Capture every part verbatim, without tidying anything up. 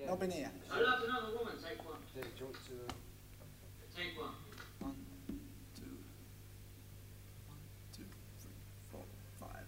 Not been here. I love another woman. Take one. Do you want to? Uh, Take one. one, two, one, two, three, four, five.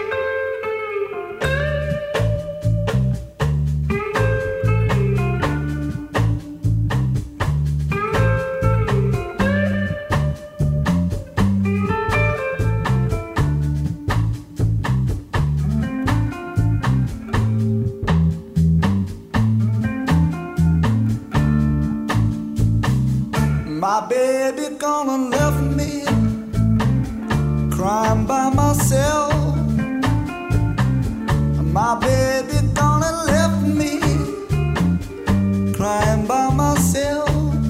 My baby gonna left me crying by myself. My baby gonna left me crying by myself.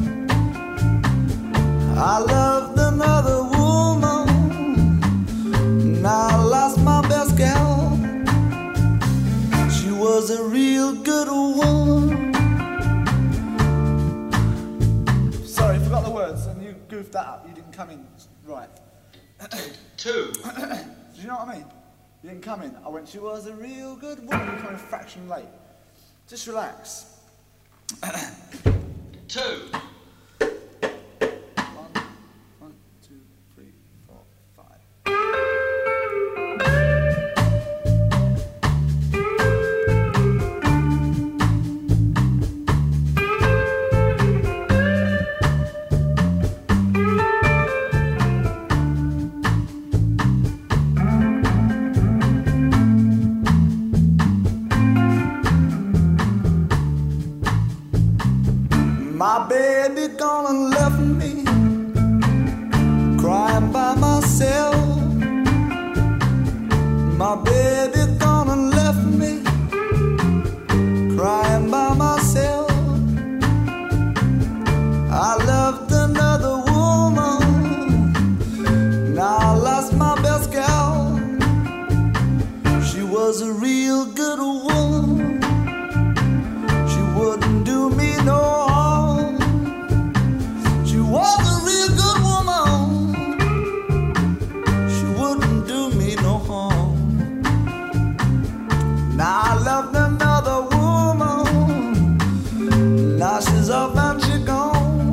I loved another woman, now I lost my best gal. She was a real good woman. Sorry, forgot the words, and you goofed that up. You didn't come in right. Two. Do you know what I mean? You didn't come in. I went, she was a real good woman. You came a fraction late. Just relax. Two. One, one, two, three, four, five. My baby gonna left me crying by myself. My baby gonna left me crying by myself. I loved another woman, now I lost my best gal. She was a real good woman. She wouldn't do me no harm. She was a real good woman. She wouldn't do me no harm. Now I loved another woman. Now she's off and she gone.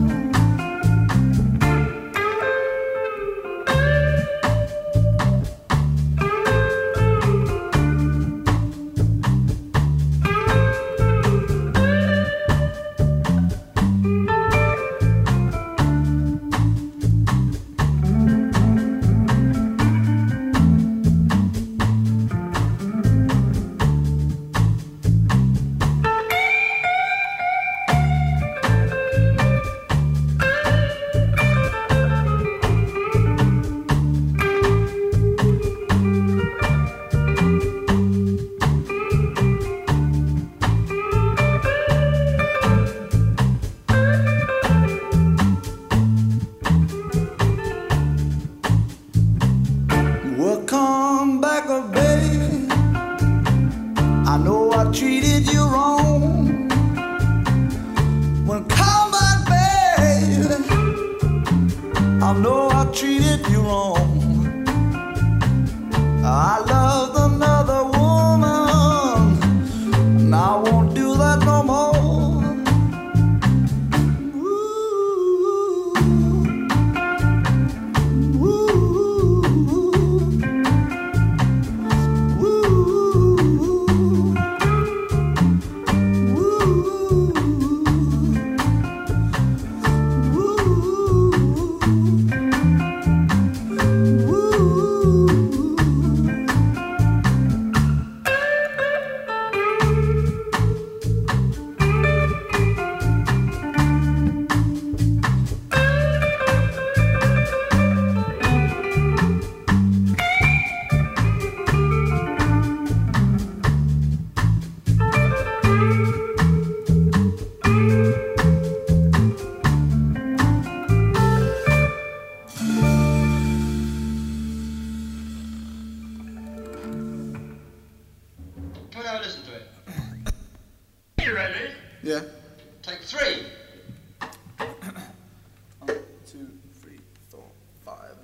Well, come back, oh baby. I know I treated you wrong. Well, come back, baby. I know I treated you wrong. I loved another woman, and I won't do that no more. Can we have a listen to it? You ready? Yeah. Take three. One, two, three, four, five.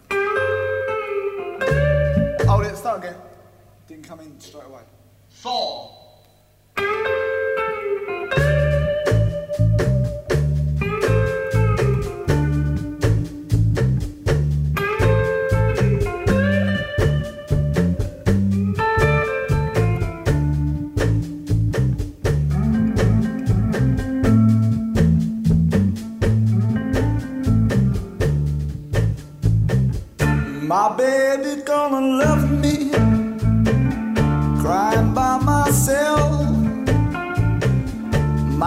Hold it, start again. Didn't come in straight away. Four.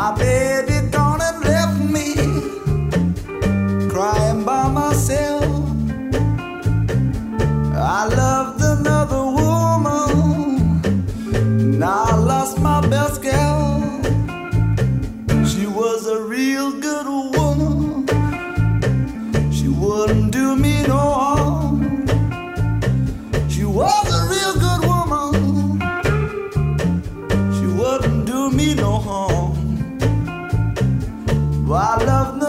My baby gone and left me, crying by myself. I loved another woman, now I lost my best girl. She was a real good woman, she wouldn't do me no harm. She was a real good woman, she wouldn't do me no harm. Well, I love